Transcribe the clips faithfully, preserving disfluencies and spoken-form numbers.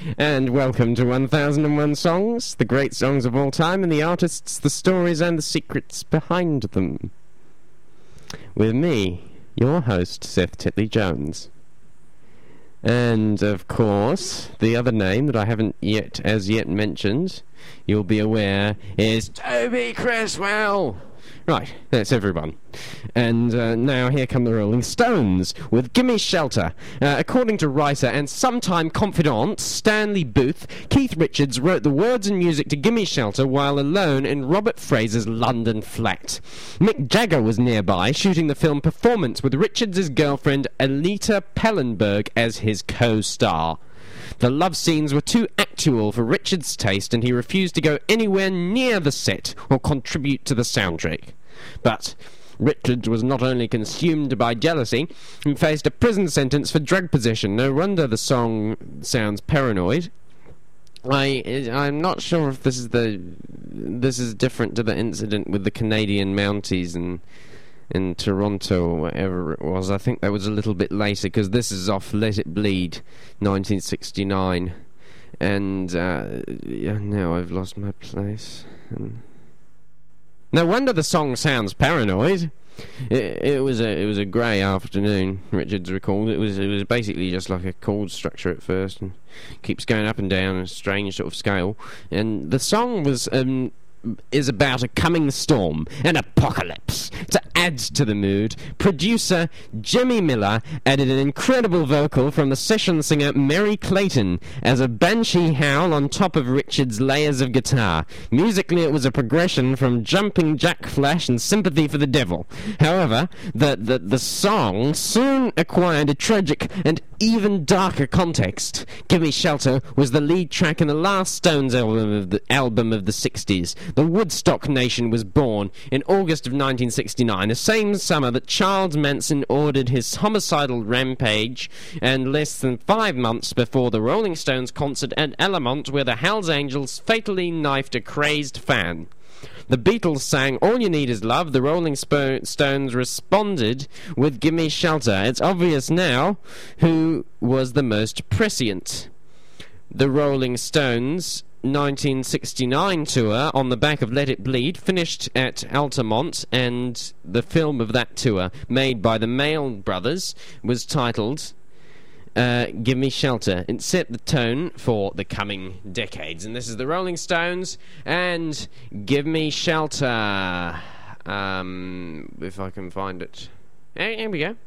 And welcome to one thousand one Songs, the great songs of all time, and the artists, the stories, and the secrets behind them. With me, your host, Seth Titley-Jones. And, of course, the other name that I haven't yet, as yet mentioned, you'll be aware, is Toby Creswell! Right, that's everyone. And uh, now here come the Rolling Stones with Gimme Shelter. Uh, according to writer and sometime confidant Stanley Booth, Keith Richards wrote the words and music to Gimme Shelter while alone in Robert Fraser's London flat. Mick Jagger was nearby, shooting the film Performance with Richards' girlfriend Alita Pellenberg as his co-star. The love scenes were too actual for Richards' taste, and he refused to go anywhere near the set or contribute to the soundtrack. But Richards was not only consumed by jealousy, he faced a prison sentence for drug possession. No wonder the song sounds paranoid. I, I'm not sure if this is the this is different to the incident with the Canadian Mounties and in Toronto or whatever it was. I think that was a little bit later, because this is off Let It Bleed, nineteen sixty-nine. And, uh, yeah, now I've lost my place. And no wonder the song sounds paranoid. It, it was a it was a grey afternoon, Richards recalled. It was it was basically just like a chord structure at first, and keeps going up and down on a strange sort of scale. And the song was um is about a coming storm, an apocalypse. To add to the mood, producer Jimmy Miller added an incredible vocal from the session singer Mary Clayton as a banshee howl on top of Richards' layers of guitar. Musically, it was a progression from Jumping Jack Flash and Sympathy for the Devil. However, the, the, the song soon acquired a tragic and even darker context. Gimme Shelter was the lead track in the last Stones album of the, album of the sixties. The Woodstock Nation was born in August of nineteen sixty-nine, the same summer that Charles Manson ordered his homicidal rampage, and less than five months before the Rolling Stones concert at Altamont, where the Hells Angels fatally knifed a crazed fan. The Beatles sang All You Need Is Love. The Rolling Sp- Stones responded with Gimme Shelter. It's obvious now who was the most prescient. The Rolling Stones' nineteen sixty-nine tour on the back of Let It Bleed finished at Altamont, and the film of that tour, made by the Mail brothers, was titled uh, Give Me Shelter. It set the tone for the coming decades. And this is the Rolling Stones and Give Me Shelter. Um, if I can find it. Here, here we go.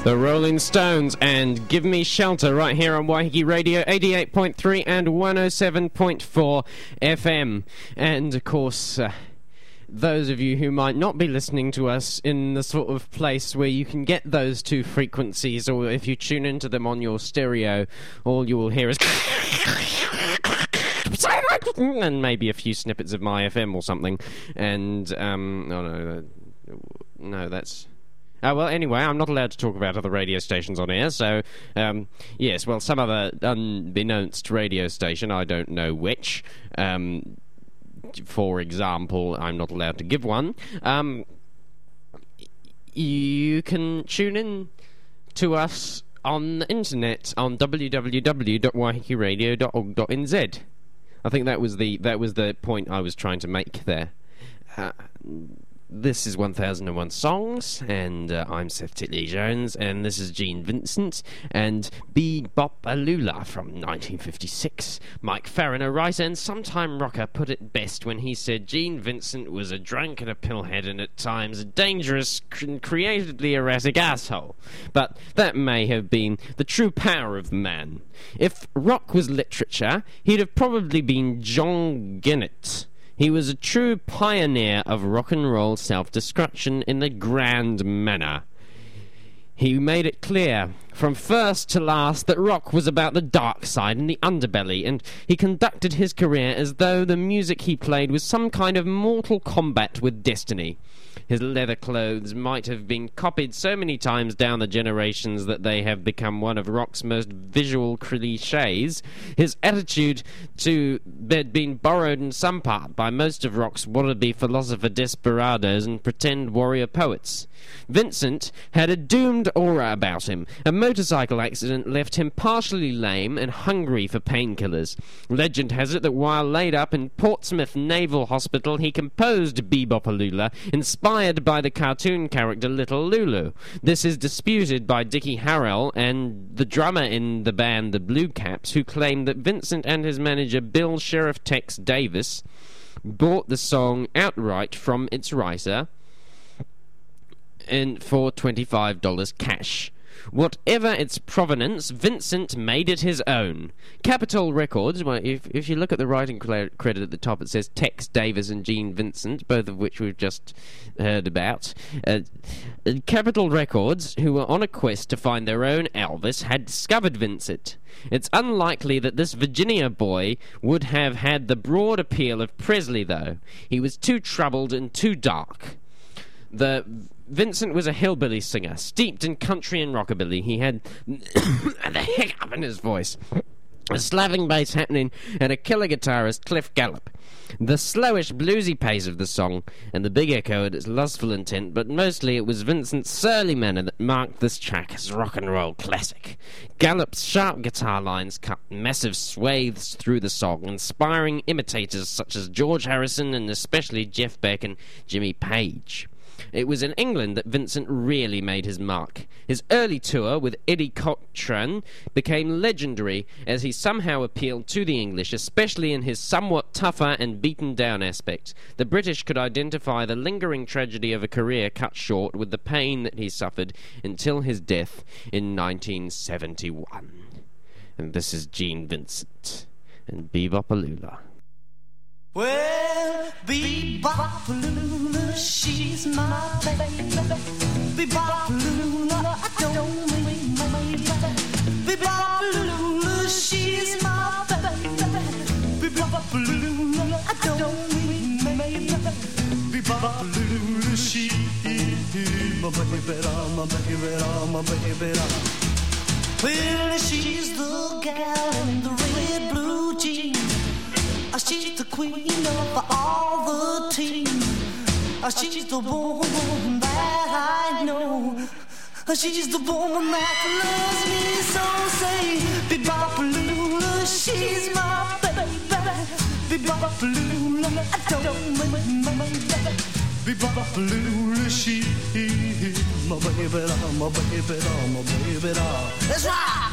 The Rolling Stones and Give Me Shelter right here on Waiheke Radio eighty-eight point three and one oh seven point four F M. And of course, uh, those of you who might not be listening to us in the sort of place where you can get those two frequencies, or if you tune into them on your stereo, all you will hear is and maybe a few snippets of my F M or something. And um oh no no that's Oh, well, anyway, I'm not allowed to talk about other radio stations on air, so, um, yes, well, some other unbeknownst radio station, I don't know which, um, for example, I'm not allowed to give one, um, you can tune in to us on the internet on w w w dot waiheke radio dot org dot n z. I think that was the, that was the point I was trying to make there. Uh, This is one thousand one Songs, and uh, I'm Seth Titley-Jones, and this is Gene Vincent, and Be-Bop-A-Lula from nineteen fifty-six. Mike Farron, a writer and sometime rocker, put it best when he said Gene Vincent was a drunk and a pillhead, and at times a dangerous and creatively erratic asshole. But that may have been the true power of the man. If rock was literature, he'd have probably been John Gennett. He was a true pioneer of rock and roll self-destruction in the grand manner. He made it clear, from first to last, that rock was about the dark side and the underbelly, and he conducted his career as though the music he played was some kind of mortal combat with destiny. His leather clothes might have been copied so many times down the generations that they have become one of rock's most visual cliches. His attitude to had been borrowed in some part by most of rock's wannabe philosopher desperados and pretend warrior poets. Vincent had a doomed aura about him. A motorcycle accident left him partially lame and hungry for painkillers. Legend has it that while laid up in Portsmouth Naval Hospital, he composed Be-Bop-A-Lula, inspired by the cartoon character Little Lulu. This is disputed by Dickie Harrell and the drummer in the band The Blue Caps, who claim that Vincent and his manager Bill Sheriff Tex Davis bought the song outright from its writer and for twenty-five dollars cash. Whatever its provenance, Vincent made it his own. Capitol Records, well, if, if you look at the writing credit at the top, it says Tex Davis and Gene Vincent, both of which we've just heard about. Uh, Capitol Records, who were on a quest to find their own Elvis, had discovered Vincent. It's unlikely that this Virginia boy would have had the broad appeal of Presley, though. He was too troubled and too dark. The Vincent was a hillbilly singer, steeped in country and rockabilly. He had the hiccup in his voice, a slapping bass happening, and a killer guitarist, Cliff Gallup. The slowish, bluesy pace of the song, and the big echo at its lustful intent, but mostly it was Vincent's surly manner that marked this track as rock and roll classic. Gallup's sharp guitar lines cut massive swathes through the song, inspiring imitators such as George Harrison and especially Jeff Beck and Jimmy Page. It was in England that Vincent really made his mark. His early tour with Eddie Cochran became legendary as he somehow appealed to the English, especially in his somewhat tougher and beaten-down aspect. The British could identify the lingering tragedy of a career cut short with the pain that he suffered until his death in nineteen seventy-one. And this is Gene Vincent and Be-Bop-A-Lula. Well, Be-Bop-A-Lula, she's my baby. Be-Bop-A-Lula, I don't mean my baby. Be-Bop-A-Lula, she's my baby. Be-Bop-A-Lula, I don't mean my baby. Be-Bop-A-Lula, she's my baby, my baby, my baby. Well, she's the gal in the red blue jeans. She's the queen of all the team. She's the woman that I know. She's the woman that loves me so. Say, Be-Bop-A-Lula, she's my baby. Be-Bop-A-Lula, I don't mean my baby. Be-Bop-A-Lula, she's my baby, my baby, my baby. That's right.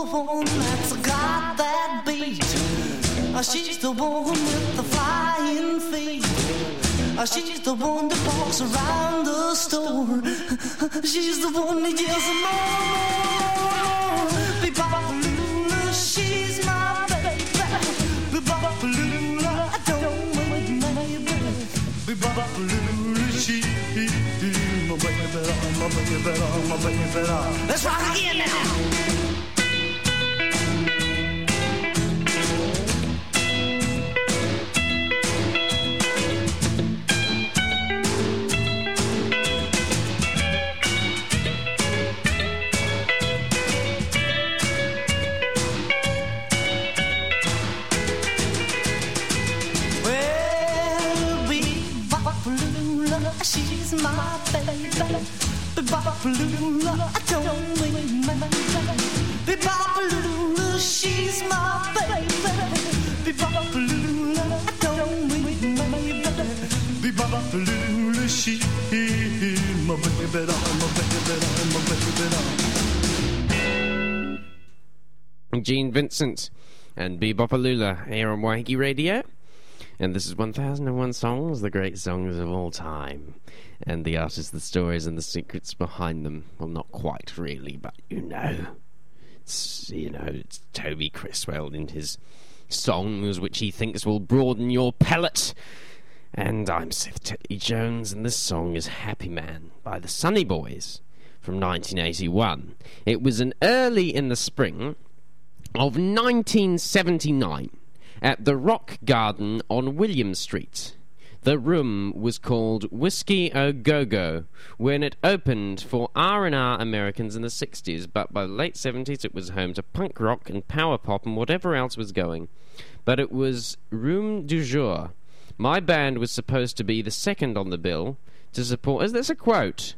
one that's got that beat. Uh, she's the one with the flying feet. Uh, she's the one that walks around the store. She's the one that yells more. Be-bop-a-lula, she's my baby. Be-bop-a-lula, I don't wait, maybe. Be-bop-a-lula, she's my baby, my baby, my baby. Let's rock again now. She's my baby. Be-bop-a-lula, I don't wait, maybe. Be-bop-a-lula, she's my baby. Be-bop-a-lula, I don't wait, maybe. Be-bop-a-lula, she's my baby, my baby, my baby. Gene Vincent and Be-bop-a-lula here on Waiheke Radio. And this is one thousand one Songs, the great songs of all time. And the artists, the stories, and the secrets behind them. Well, not quite, really, but you know. It's, you know, it's Toby Criswell in his songs, which he thinks will broaden your palate. And I'm Seth Tetley Jones, and this song is Happy Man by the Sunny Boys from nineteen eighty-one. It was an early in the spring of nineteen seventy-nine. At the Rock Garden on William Street. The room was called Whiskey A Go Go when it opened for R and R Americans in the sixties, but by the late seventies it was home to punk rock and power pop and whatever else was going. But it was Room du Jour. My band was supposed to be the second on the bill to support... Is this a quote?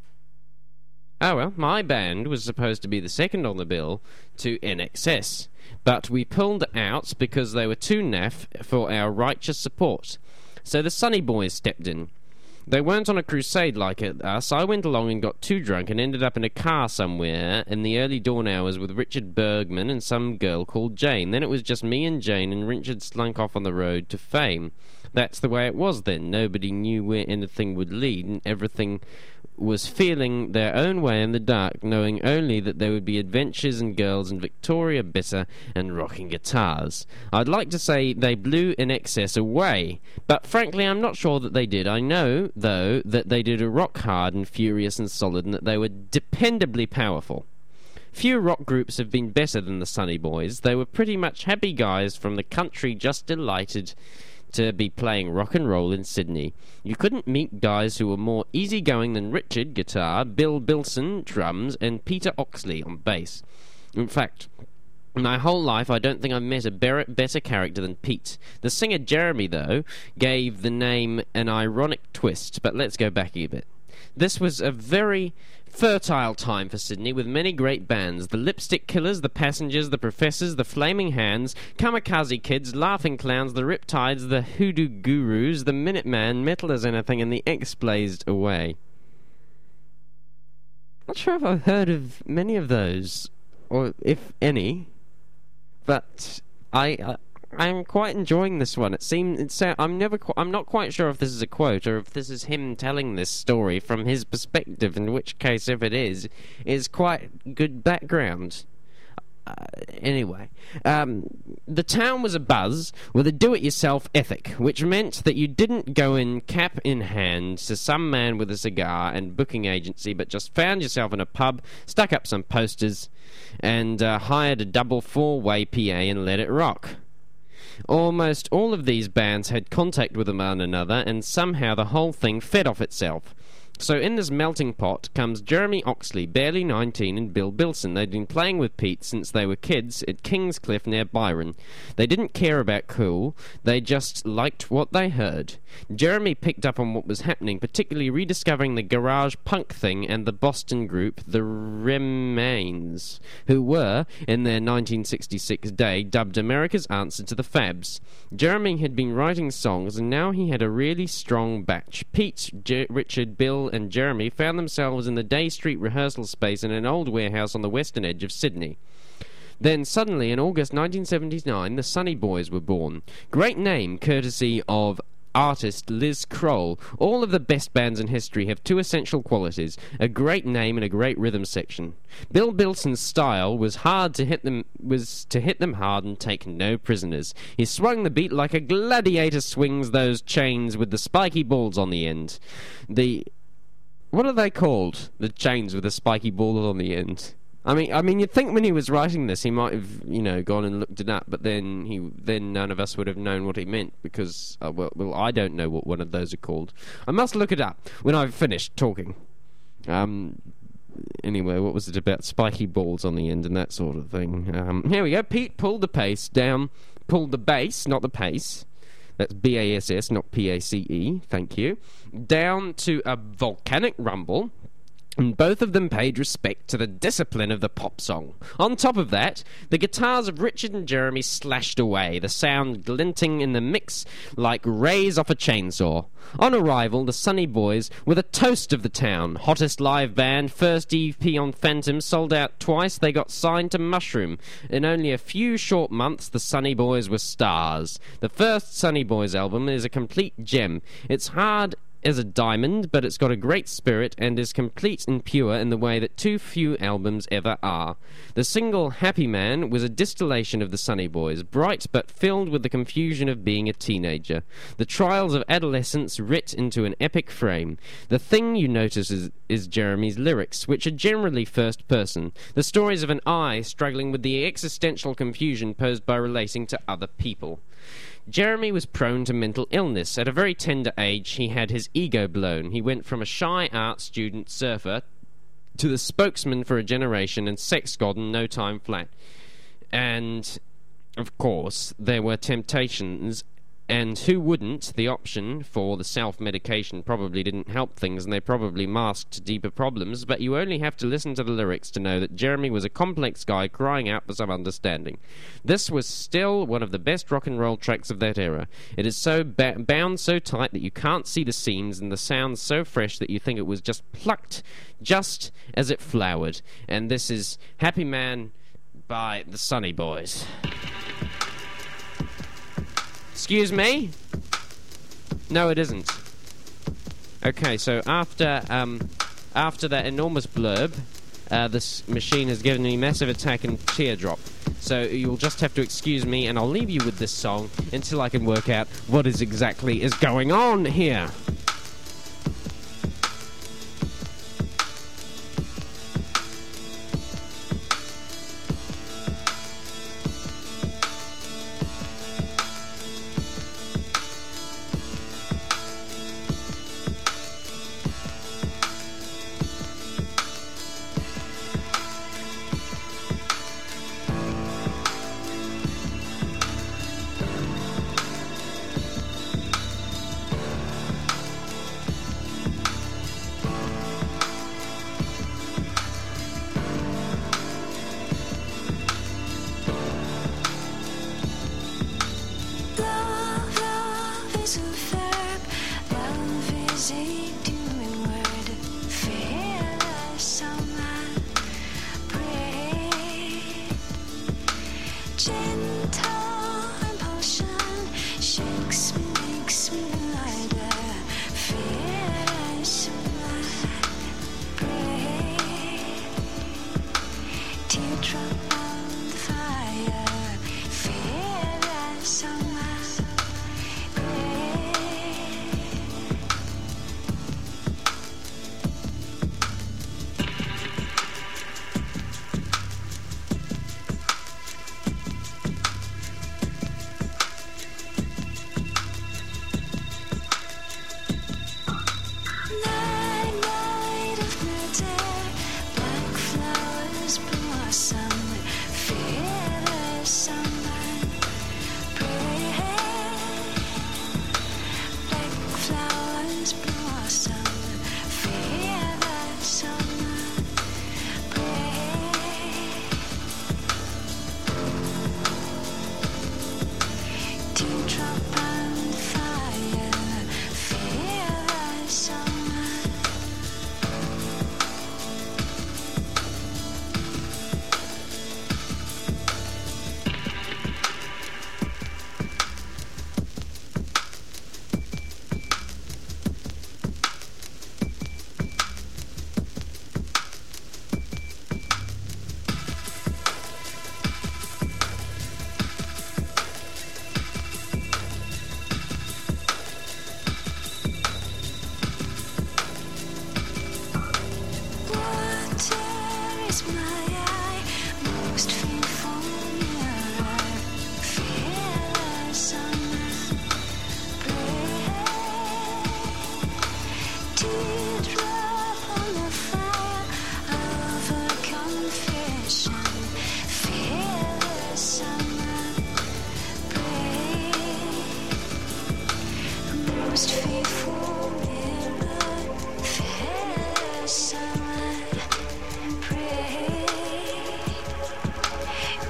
Oh well, my band was supposed to be the second on the bill to N X S. But we pulled out because they were too naff for our righteous support. So the Sunny Boys stepped in. They weren't on a crusade like us. I went along and got too drunk and ended up in a car somewhere in the early dawn hours with Richard Bergman and some girl called Jane. Then it was just me and Jane, and Richard slunk off on the road to fame. That's the way it was then. Nobody knew where anything would lead, and everything was feeling their own way in the dark, knowing only that there would be adventures and girls and Victoria Bitter and rocking guitars. I'd like to say they blew in excess away, but frankly I'm not sure that they did. I know, though, that they did a rock hard and furious and solid, and that they were dependably powerful. Few rock groups have been better than the Sunny Boys. They were pretty much happy guys from the country, just delighted to be playing rock and roll in Sydney. You couldn't meet guys who were more easygoing than Richard, guitar, Bill Bilson, drums, and Peter Oxley on bass. In fact, my whole life I don't think I've met a better character than Pete. The singer Jeremy, though, gave the name an ironic twist, but let's go back a bit. This was a very fertile time for Sydney, with many great bands: the Lipstick Killers, the Passengers, the Professors, the Flaming Hands, Kamikaze Kids, Laughing Clowns, the Riptides, the Hoodoo Gurus, the Minuteman, Metal as Anything, and the X Blazed Away. Not sure if I've heard of many of those, or if any, but I... I I'm quite enjoying this one. It seems it's. Uh, I'm never. Qu- I'm not quite sure if this is a quote or if this is him telling this story from his perspective. In which case, if it is, is quite good background. Uh, anyway, um, the town was abuzz with a do-it-yourself ethic, which meant that you didn't go in cap in hand to some man with a cigar and booking agency, but just found yourself in a pub, stuck up some posters, and uh, hired a double four-way P A and let it rock. Almost all of these bands had contact with one another, and somehow the whole thing fed off itself. So in this melting pot comes Jeremy Oxley, barely nineteen, and Bill Bilson. They'd been playing with Pete since they were kids at Kingscliff near Byron. They didn't care about cool, they just liked what they heard. Jeremy picked up on what was happening, particularly rediscovering the garage punk thing and the Boston group The Remains, who were, in their nineteen sixty-six day, dubbed America's answer to the Fabs. Jeremy had been writing songs, and now he had a really strong batch. Pete, J- Richard, Bill, and Jeremy found themselves in the Day Street rehearsal space in an old warehouse on the western edge of Sydney. Then suddenly, in August nineteen seventy-nine, the Sunny Boys were born. Great name, courtesy of artist Liz Kroll. All of the best bands in history have two essential qualities: a great name and a great rhythm section. Bill Bilson's style was hard to hit them was to hit them hard and take no prisoners. He swung the beat like a gladiator swings those chains with the spiky balls on the end. The what are they called? The chains with the spiky balls on the end. I mean, I mean, you'd think when he was writing this, he might have, you know, gone and looked it up, but then he, then none of us would have known what he meant because, uh, well, well, I don't know what one of those are called. I must look it up when I've finished talking. Um, anyway, what was it about spiky balls on the end and that sort of thing? Um, here we go. Pete pulled the pace down, pulled the bass, not the pace. That's B A S S, not P A C E. Thank you. Down to a volcanic rumble. And both of them paid respect to the discipline of the pop song. On top of that, the guitars of Richard and Jeremy slashed away, the sound glinting in the mix like rays off a chainsaw. On arrival, the Sunny Boys were the toast of the town. Hottest live band, first E P on Phantom, sold out twice. They got signed to Mushroom. In only a few short months, the Sunny Boys were stars. The first Sunny Boys album is a complete gem. It's hard as a diamond, but it's got a great spirit and is complete and pure in the way that too few albums ever are. The single Happy Man was a distillation of the Sunny Boys, bright but filled with the confusion of being a teenager. The trials of adolescence writ into an epic frame. The thing you notice is, is Jeremy's lyrics, which are generally first person. The stories of an I struggling with the existential confusion posed by relating to other people. Jeremy was prone to mental illness. At a very tender age, he had his ego blown. He went from a shy art student surfer to the spokesman for a generation and sex god in no time flat. And, of course, there were temptations, and who wouldn't? The option for the self-medication probably didn't help things, and they probably masked deeper problems, but you only have to listen to the lyrics to know that Jeremy was a complex guy crying out for some understanding. This was still one of the best rock and roll tracks of that era. It is so ba- bound so tight that you can't see the seams, and the sound so fresh that you think it was just plucked just as it flowered. And this is Happy Man by the Sunny Boys. Excuse me? No, it isn't. Okay, so after um, after that enormous blurb, uh, this machine has given me massive attack and teardrop. So you'll just have to excuse me, and I'll leave you with this song until I can work out what is exactly is going on here.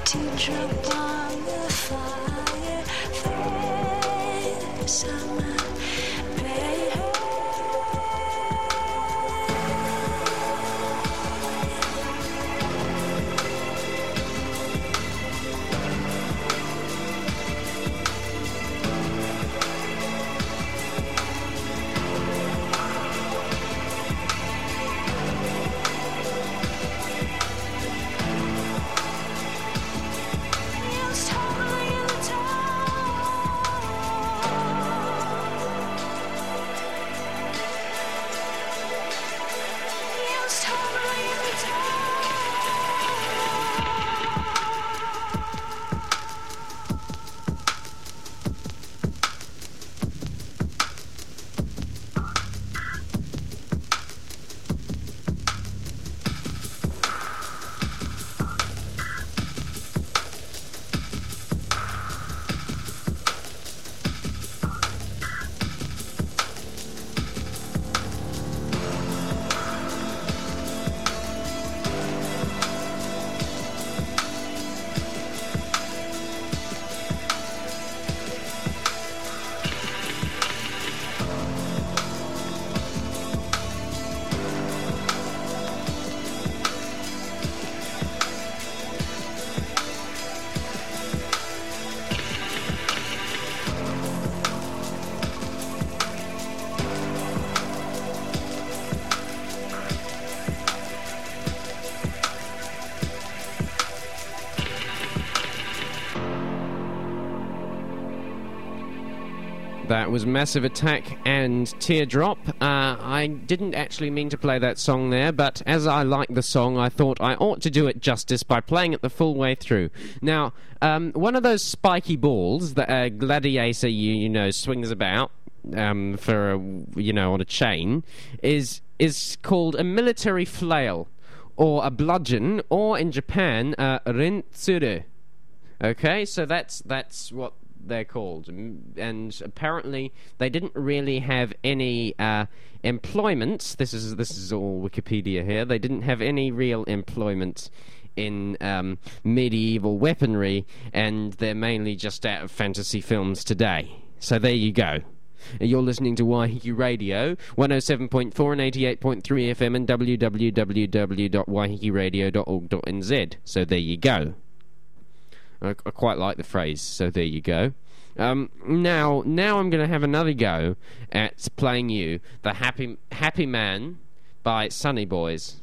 Teardrop on the fire, face on my bed. That was Massive Attack and Teardrop. Uh, I didn't actually mean to play that song there, but as I like the song, I thought I ought to do it justice by playing it the full way through. Now, um, one of those spiky balls that a gladiator, you, you know, swings about um, for, a, you know, on a chain, is is called a military flail, or a bludgeon, or in Japan, a rintsuru. Okay, so that's that's what they're called, and apparently they didn't really have any uh, employment. This is this is all Wikipedia here. They didn't have any real employment in um, medieval weaponry, and they're mainly just out of fantasy films today. So there you go. You're listening to Waiheke Radio, one oh seven point four and eighty-eight point three F M, and w w w dot waiheke radio dot org dot n z. So there you go. I, I quite like the phrase, so there you go. Um, now, now I'm going to have another go at playing you the Happy Happy Man by Sunny Boys.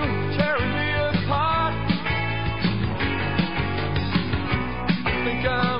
Think I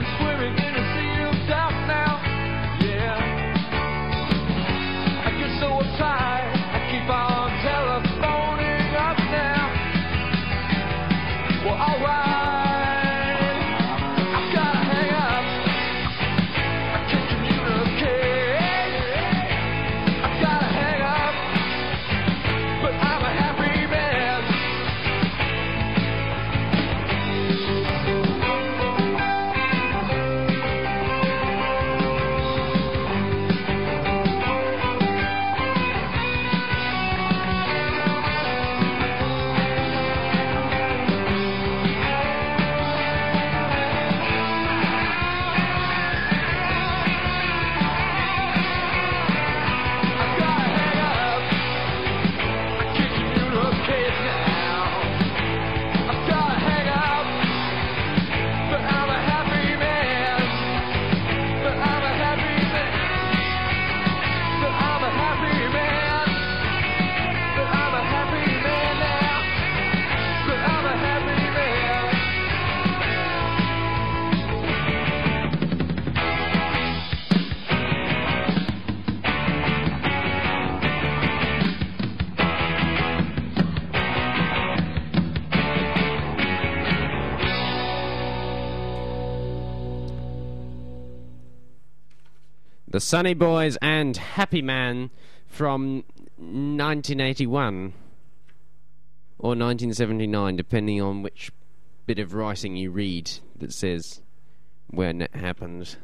The Sunny Boys and Happy Man from nineteen eighty-one. Or nineteen seventy-nine, depending on which bit of writing you read that says when it happened.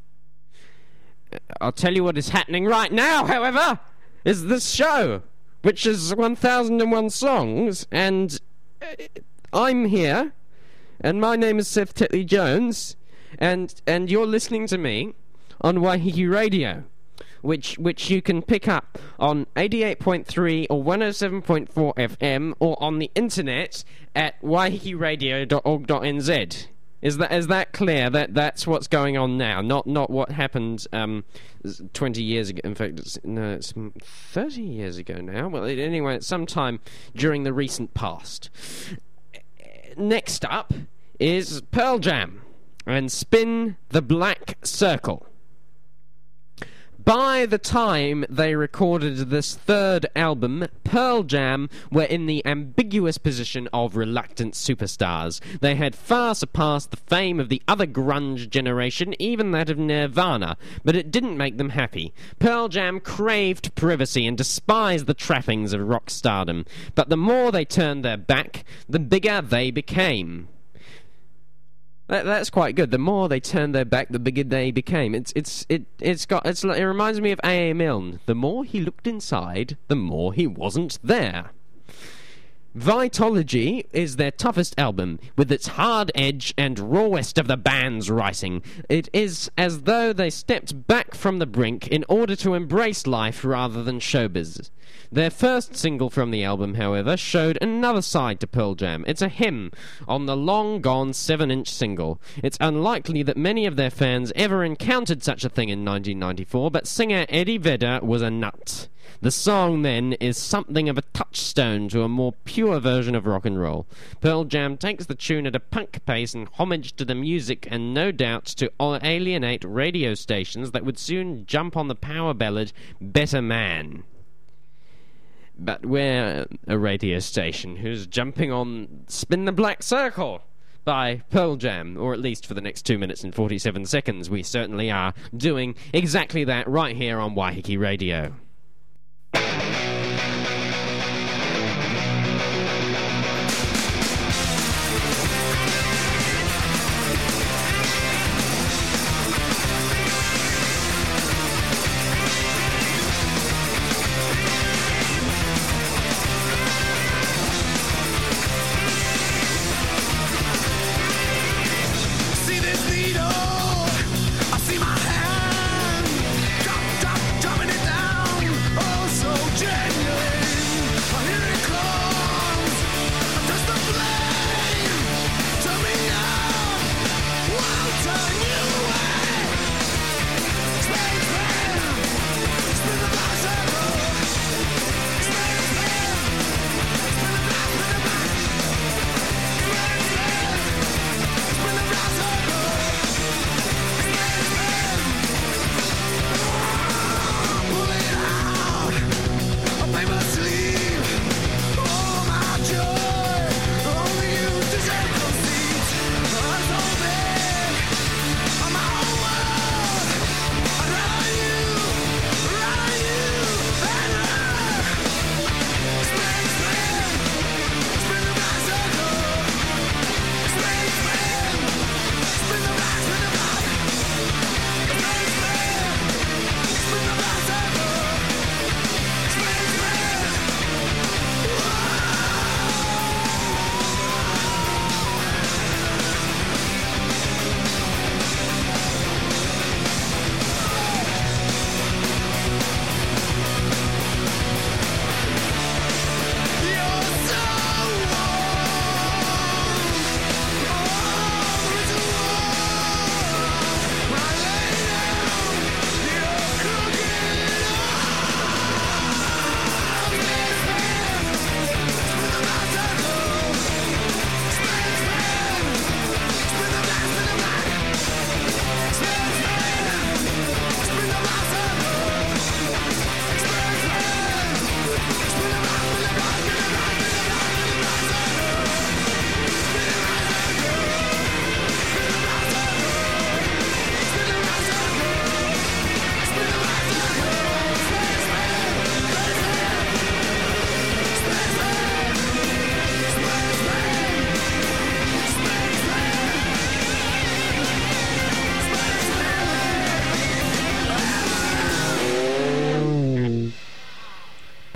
I'll tell you what is happening right now, however, is this show, which is one thousand and one songs, and I'm here, and my name is Seth Titley Jones, and and you're listening to me on Waiheke Radio, which which you can pick up on eighty-eight point three or one oh seven point four F M, or on the internet at waiheke radio dot org dot n z. Is that is that clear? That that's what's going on now, not not what happened um, twenty years ago. In fact, it's, no, it's thirty years ago now. Well, anyway, it's sometime during the recent past. Next up is Pearl Jam and Spin the Black Circle. By the time they recorded this third album, Pearl Jam were in the ambiguous position of reluctant superstars. They had far surpassed the fame of the other grunge generation, even that of Nirvana, but it didn't make them happy. Pearl Jam craved privacy and despised the trappings of rock stardom, but the more they turned their back, the bigger they became. That, that's quite good. The more they turned their back, the bigger they became. It's it's it it's got it's it reminds me of A A Milne. The more he looked inside, the more he wasn't there. Vitology is their toughest album, with its hard edge and rawest of the band's writing. It is as though they stepped back from the brink in order to embrace life rather than showbiz. Their first single from the album, however, showed another side to Pearl Jam. It's a hymn on the long-gone seven-inch single. It's unlikely that many of their fans ever encountered such a thing in nineteen ninety-four, but singer Eddie Vedder was a nut. The song, then, is something of a touchstone to a more pure version of rock and roll. Pearl Jam takes the tune at a punk pace in homage to the music, and no doubt to alienate radio stations that would soon jump on the power ballad Better Man. But we're a radio station who's jumping on Spin the Black Circle by Pearl Jam, or at least for the next two minutes and forty-seven seconds. We certainly are doing exactly that right here on Waiheke Radio. See this needle? I see my hand. Drop, drop, dropping it down.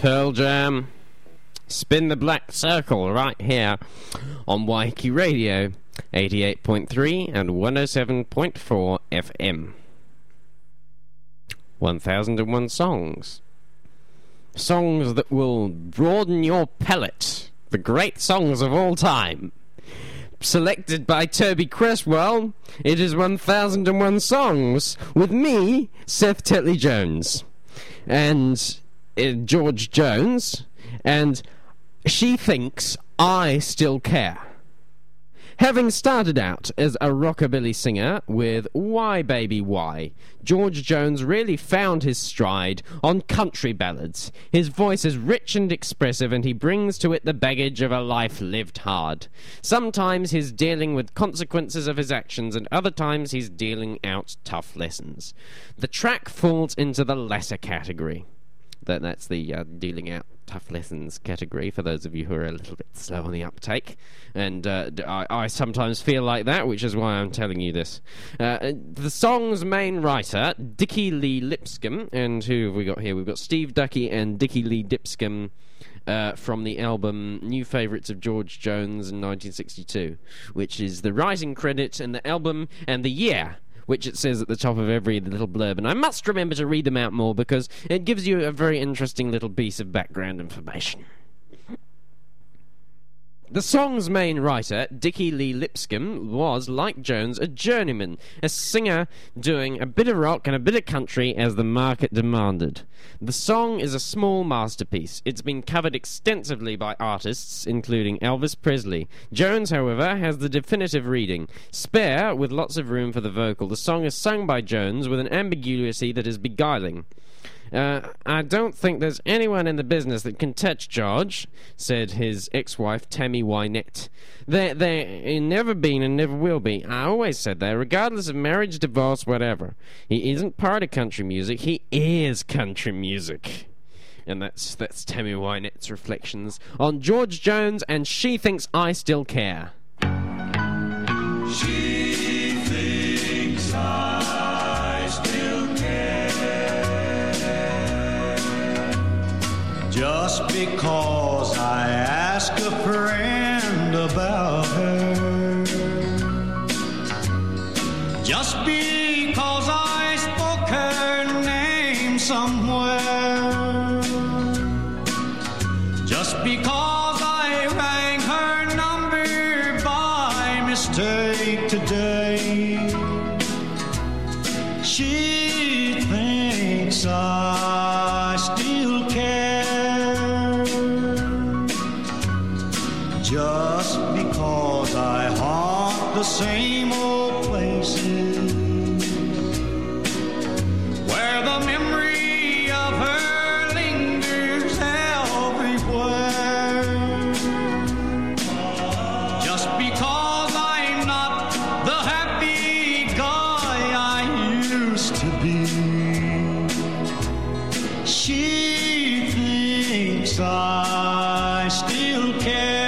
Pearl Jam. Spin the Black Circle right here on Waiheke Radio, eighty-eight point three and one oh seven point four F M. one thousand one songs. Songs that will broaden your palate. The great songs of all time. Selected by Toby Cresswell, it is one thousand one songs with me, Seth Tetley Jones, and uh, George Jones, and She Thinks I Still Care. Having started out as a rockabilly singer with Why Baby Why, George Jones really found his stride on country ballads. His voice is rich and expressive, and he brings to it the baggage of a life lived hard. Sometimes he's dealing with consequences of his actions, and other times he's dealing out tough lessons. The track falls into the latter category. That, that's the uh, dealing out tough lessons category, for those of you who are a little bit slow on the uptake. And uh, I, I sometimes feel like that, which is why I'm telling you this. Uh, the song's main writer, Dickie Lee Lipscomb, and who have we got here? We've got Steve Ducky and Dickie Lee Lipscomb uh, from the album New Favourites of George Jones in nineteen sixty-two, which is the writing credit and the album and the year, which it says at the top of every little blurb, and I must remember to read them out more because it gives you a very interesting little piece of background information. The song's main writer, Dickie Lee Lipscomb, was, like Jones, a journeyman, a singer doing a bit of rock and a bit of country as the market demanded. The song is a small masterpiece. It's been covered extensively by artists, including Elvis Presley. Jones, however, has the definitive reading. Spare, with lots of room for the vocal. The song is sung by Jones with an ambiguity that is beguiling. Uh, I don't think there's anyone in the business that can touch George, said his ex-wife, Tammy Wynette. There, there never been and never will be. I always said that, regardless of marriage, divorce, whatever. He isn't part of country music. He is country music. And that's that's Tammy Wynette's reflections on George Jones and She Thinks I Still Care. She thinks I still care. Just because I ask a friend about her, just because I spoke her name somewhere, just because I rang her number by mistake today, she thinks I still care. Just because I haunt the same old places where the memory of her lingers everywhere. Just because I'm not the happy guy I used to be, she thinks I still care.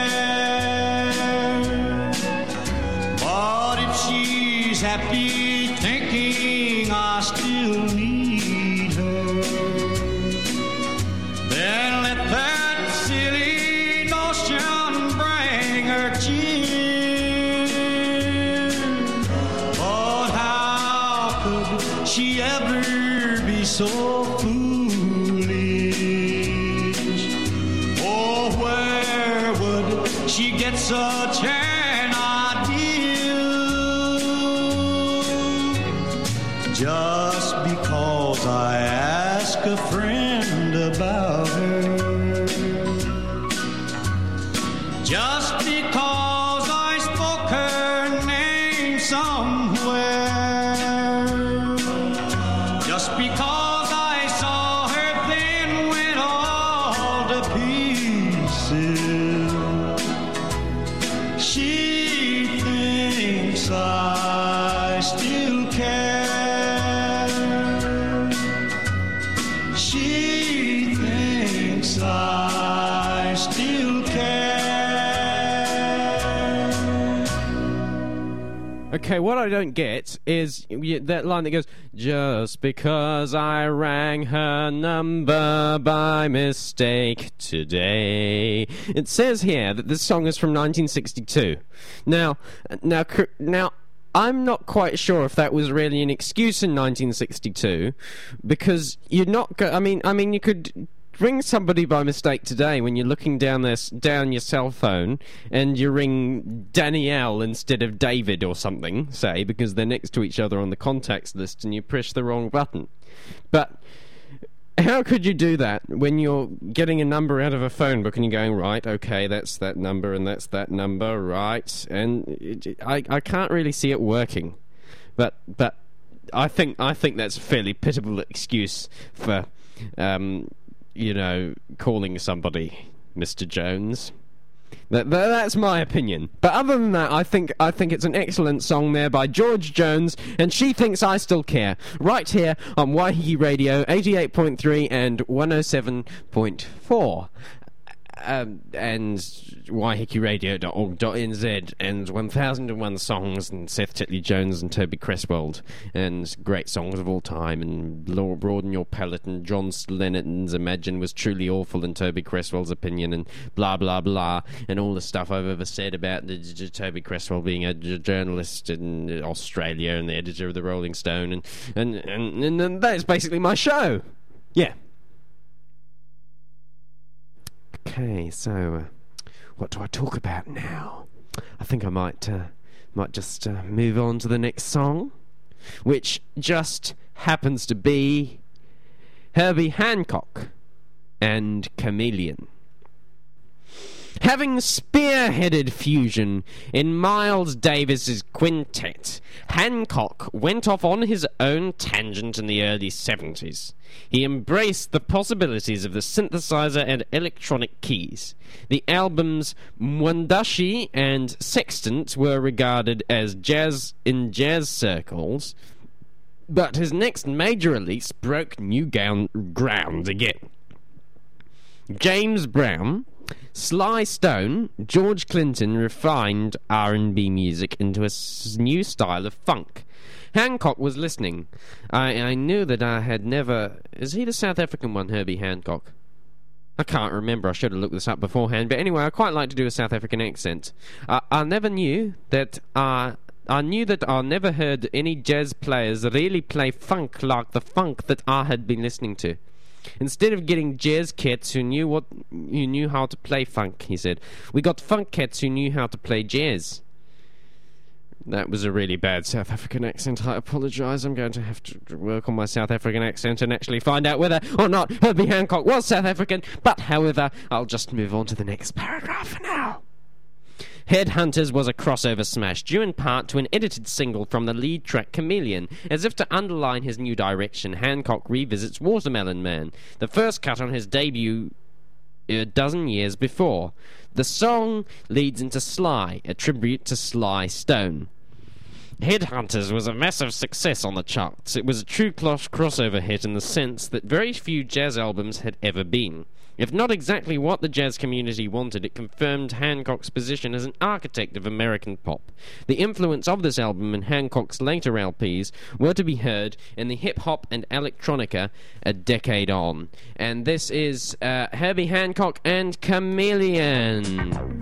Happy thinking I still need her, then let that silly notion bring her cheer. But how could she ever be so foolish? Oh, where would she get such an idea? Just because I ask a friend about her, just because I spoke her name somewhere, just because I saw her then went all to pieces, she thinks I still care. She thinks I still care. A okay, what I don't get is y- that line that goes, just because I rang her number by mistake today. It says here that this song is from nineteen sixty-two. Now, now, cr- now, I'm not quite sure if that was really an excuse in nineteen sixty-two, because you're not. Go- I mean, I mean, you could ring somebody by mistake today when you're looking down their s- down your cell phone and you ring Danielle instead of David or something, say, because they're next to each other on the contacts list, and you press the wrong button. But how could you do that when you're getting a number out of a phone book and you're going, right, okay, that's that number and that's that number, right? And it, it, I, I can't really see it working. But but I think I think that's a fairly pitiable excuse for, um, you know, calling somebody Mister Jones. That, that, that's my opinion. But other than that, I think I think it's an excellent song there by George Jones, and She Thinks I Still Care, right here on Waiheke Radio, eighty-eight point three and one oh seven point four. Um, and waiheke radio dot org dot n z, and one thousand and one songs, and Seth Titley Jones and Toby Cresswell, and great songs of all time, and Law Broaden Your Palate, and John Lennon's Imagine was truly awful in Toby Cresswell's opinion, and blah blah blah, and all the stuff I've ever said about the, the, Toby Cresswell being a j- journalist in Australia and the editor of the Rolling Stone, and and, and, and, and that's basically my show. Yeah. Okay, so uh, what do I talk about now? I think I might uh, might just uh, move on to the next song, which just happens to be Herbie Hancock and Chameleon. Having spearheaded fusion in Miles Davis's quintet, Hancock went off on his own tangent in the early seventies. He embraced the possibilities of the synthesizer and electronic keys. The albums Mwandashi and Sextant were regarded as jazz in jazz circles, but his next major release broke new gown- ground again. James Brown, Sly Stone, George Clinton refined R and B music into a s- new style of funk. Hancock was listening. I, I knew that I had never... Is he the South African one, Herbie Hancock? I can't remember. I should have looked this up beforehand. But anyway, I quite like to do a South African accent. Uh, I never knew that... Uh, I knew that I never heard any jazz players really play funk like the funk that I had been listening to. Instead of getting jazz cats who knew what who knew how to play funk, he said, we got funk cats who knew how to play jazz. That was a really bad South African accent. I apologise. I'm going to have to work on my South African accent and actually find out whether or not Herbie Hancock was South African. But, however, I'll just move on to the next paragraph for now. Headhunters was a crossover smash, due in part to an edited single from the lead track Chameleon. As if to underline his new direction, Hancock revisits Watermelon Man, the first cut on his debut a dozen years before. The song leads into Sly, a tribute to Sly Stone. Headhunters was a massive success on the charts. It was a true closs crossover hit in the sense that very few jazz albums had ever been. If not exactly what the jazz community wanted, it confirmed Hancock's position as an architect of American pop. The influence of this album and Hancock's later L Ps were to be heard in the hip-hop and electronica a decade on. And this is uh, Herbie Hancock and Chameleon.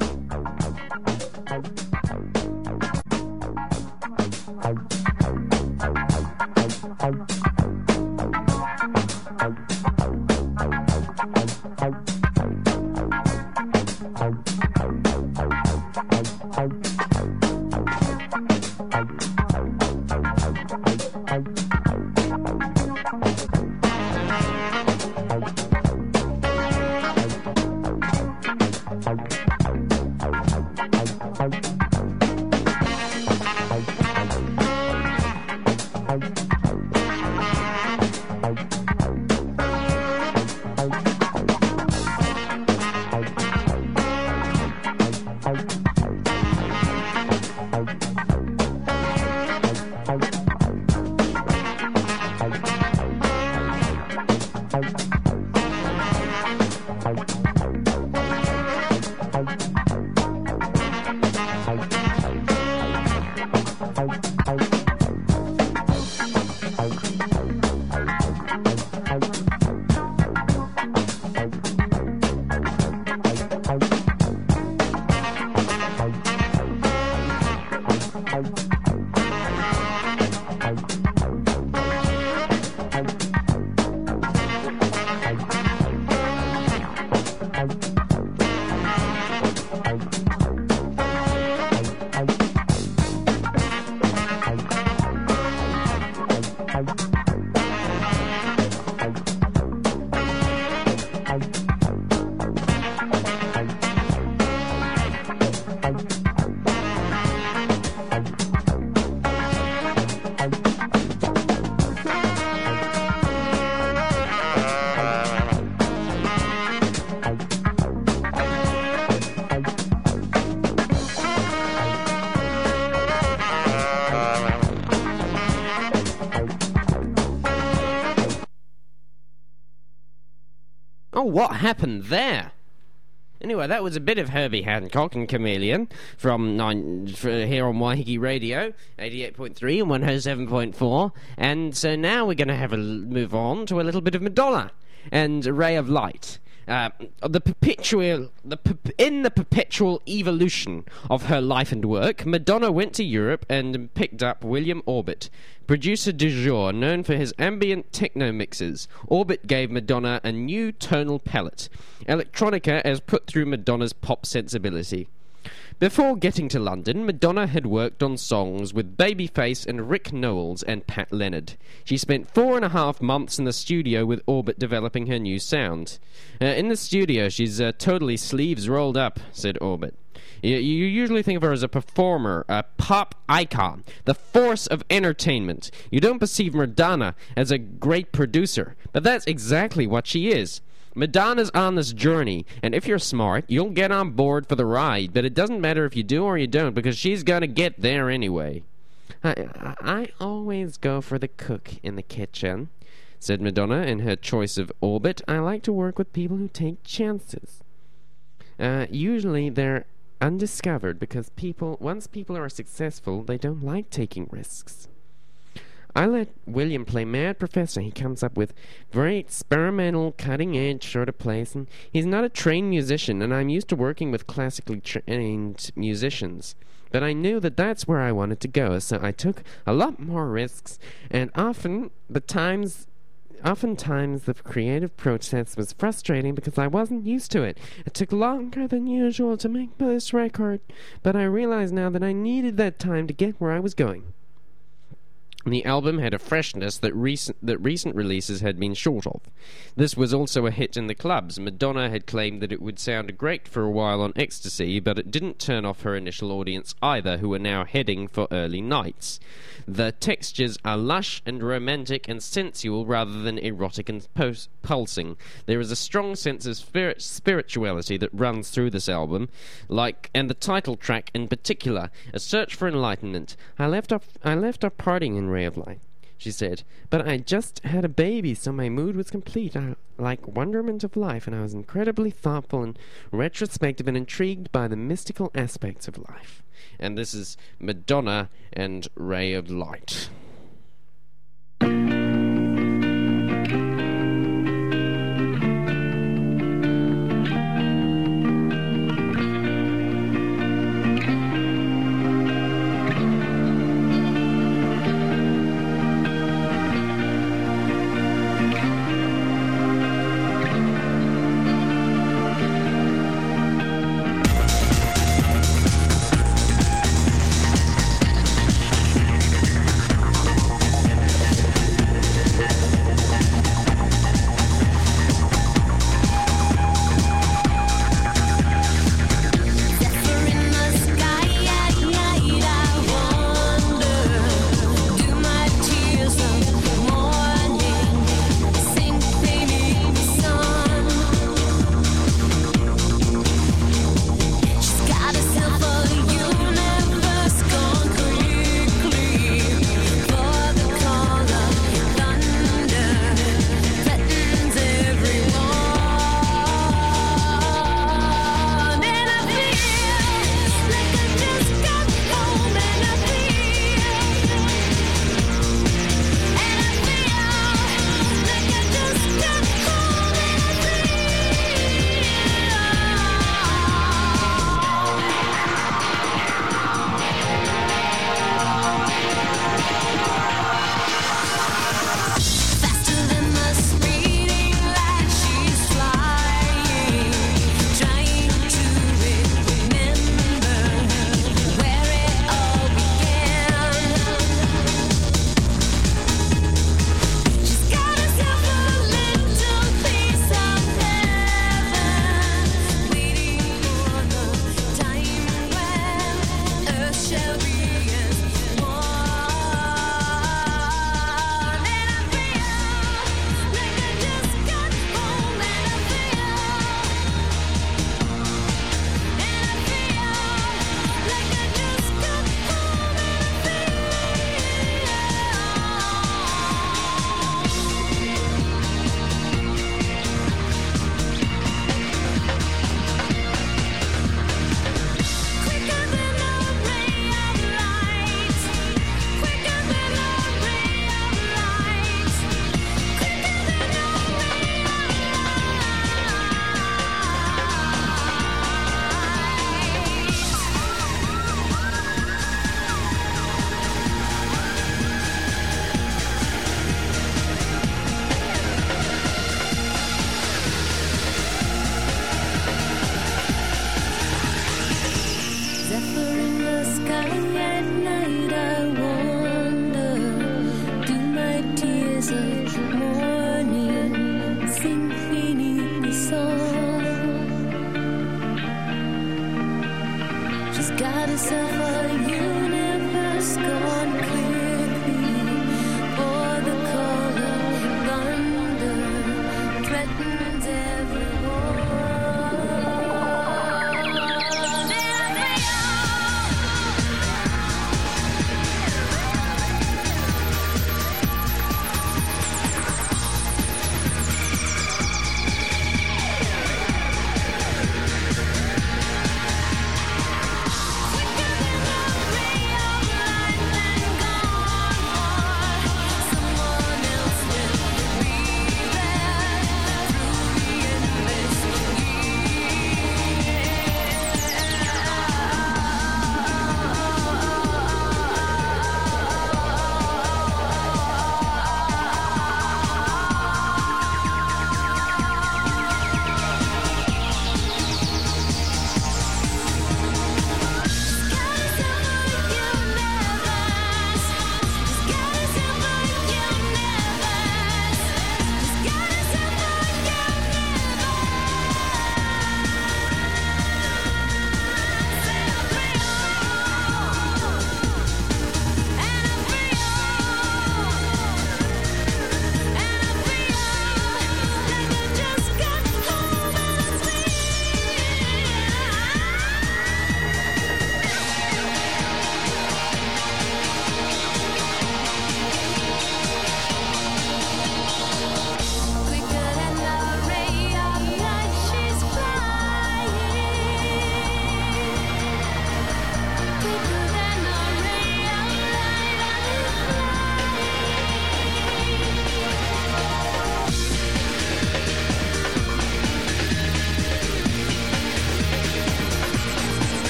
Bye. Oh, what happened there? Anyway, that was a bit of Herbie Hancock and Chameleon from nine, for, here on Waiheke Radio, eighty-eight point three and one oh seven point four. And so now we're going to have a l- move on to a little bit of Madonna and a Ray of Light. Uh, the perpetual, the per- in the perpetual evolution of her life and work, Madonna went to Europe and picked up William Orbit, producer du jour, known for his ambient techno mixes. Orbit gave Madonna a new tonal palette, electronica as put through Madonna's pop sensibility. Before getting to London, Madonna had worked on songs with Babyface and Rick Knowles and Pat Leonard. She spent four and a half months in the studio with Orbit developing her new sound. Uh, in the studio, she's uh, totally sleeves rolled up, said Orbit. You, you usually think of her as a performer, a pop icon, the force of entertainment. You don't perceive Madonna as a great producer, but that's exactly what she is. Madonna's on this journey, and if you're smart, you'll get on board for the ride, but it doesn't matter if you do or you don't, because she's gonna get there anyway. I, I always go for the cook in the kitchen, said Madonna in her choice of Orbit. I like to work with people who take chances. Uh, usually they're undiscovered, because people, once people are successful, they don't like taking risks. I let William play Mad Professor. He comes up with very experimental, cutting-edge sort of plays, and he's not a trained musician, and I'm used to working with classically trained musicians. But I knew that that's where I wanted to go, so I took a lot more risks, and often the times... Oftentimes, the creative process was frustrating because I wasn't used to it. It took longer than usual to make this record, but I realize now that I needed that time to get where I was going. The album had a freshness that recent that recent releases had been short of. This was also a hit in the clubs. Madonna had claimed that it would sound great for a while on Ecstasy, but it didn't turn off her initial audience either, who were now heading for early nights. The textures are lush and romantic and sensual rather than erotic and pos- pulsing. There is a strong sense of spirit- spirituality that runs through this album, like and the title track in particular, A Search for Enlightenment. I left off I left off partying in Ray of Light, she said, but I just had a baby, so my mood was complete, I, like wonderment of life, and I was incredibly thoughtful and retrospective and intrigued by the mystical aspects of life. And this is Madonna and Ray of Light.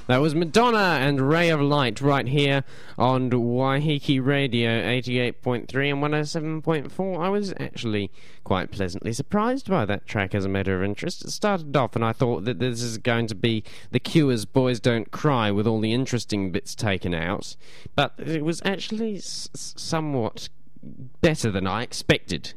That was Madonna and Ray of Light right here on Waiheke Radio eighty-eight point three and one oh seven point four. I was actually quite pleasantly surprised by that track as a matter of interest. It started off and I thought that this is going to be The Cure's Boys Don't Cry with all the interesting bits taken out, but it was actually s- somewhat better than I expected.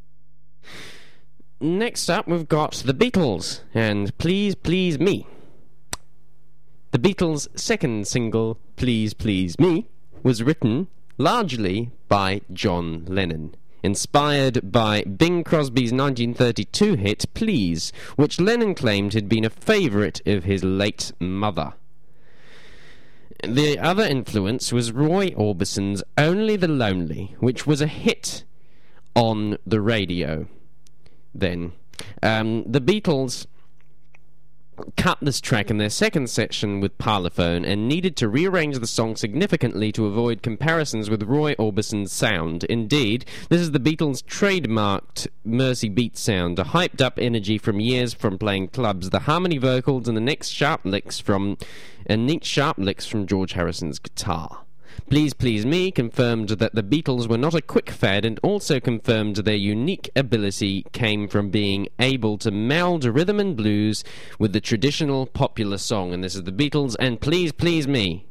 Next up we've got The Beatles and Please Please Me. The Beatles' second single, Please Please Me, was written largely by John Lennon, inspired by Bing Crosby's nineteen thirty-two hit Please, which Lennon claimed had been a favourite of his late mother. The other influence was Roy Orbison's Only the Lonely, which was a hit on the radio then. Um, the Beatles cut this track in their second section with Parlophone and needed to rearrange the song significantly to avoid comparisons with Roy Orbison's sound. Indeed, this is the Beatles' trademarked Mersey beat sound, a hyped-up energy from years from playing clubs, the harmony vocals, and the next sharp licks from and neat sharp licks from George Harrison's guitar. Please Please Me confirmed that the Beatles were not a quick fad and also confirmed their unique ability came from being able to meld rhythm and blues with the traditional popular song. And this is the Beatles and Please Please Me.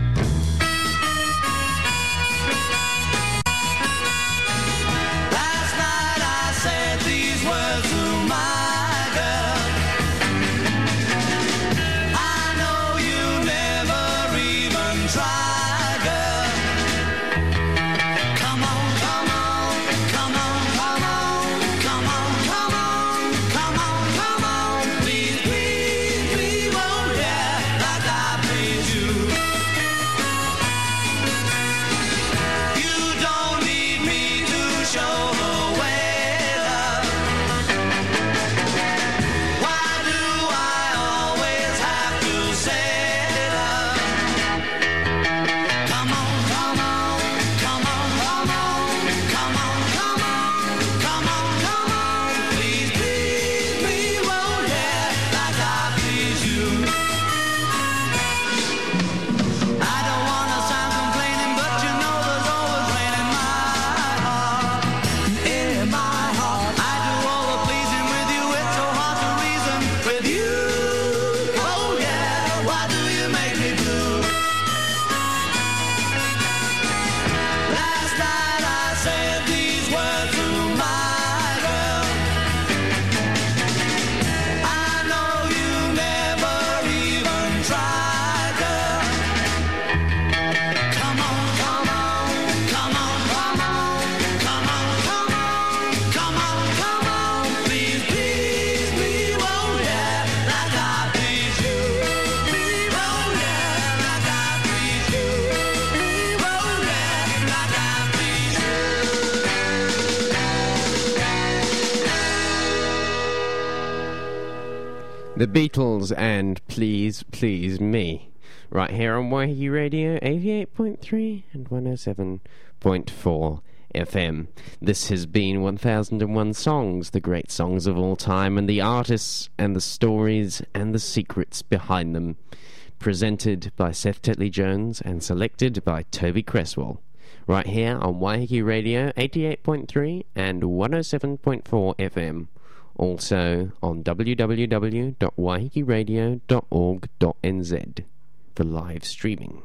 Last night I said these words to my girl. I know you never even tried. The Beatles and Please Please Me, right here on Waiheke Radio eighty-eight point three and one oh seven point four F M. This has been one thousand one Songs, the great songs of all time, and the artists and the stories and the secrets behind them, presented by Seth Tetley-Jones and selected by Toby Cresswell, right here on Waiheke Radio eighty-eight point three and one oh seven point four F M. Also on w w w dot waiheke radio dot org dot n z for live streaming.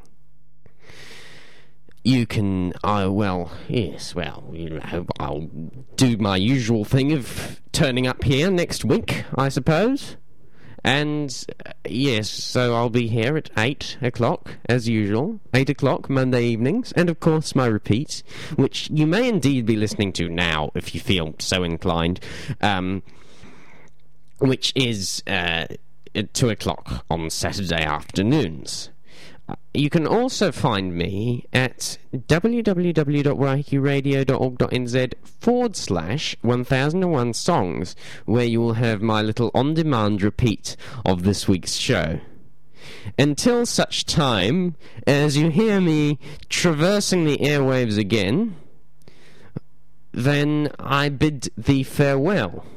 You can, uh, well, yes, well, you know, I'll do my usual thing of turning up here next week, I suppose. And, uh, yes, so I'll be here at eight o'clock, as usual, eight o'clock Monday evenings, and of course my repeat, which you may indeed be listening to now, if you feel so inclined, um... which is uh, at two o'clock on Saturday afternoons. Uh, you can also find me at w w w dot waiheke radio dot org dot n z forward slash one thousand one songs, where you will have my little on-demand repeat of this week's show. Until such time as you hear me traversing the airwaves again, then I bid thee farewell.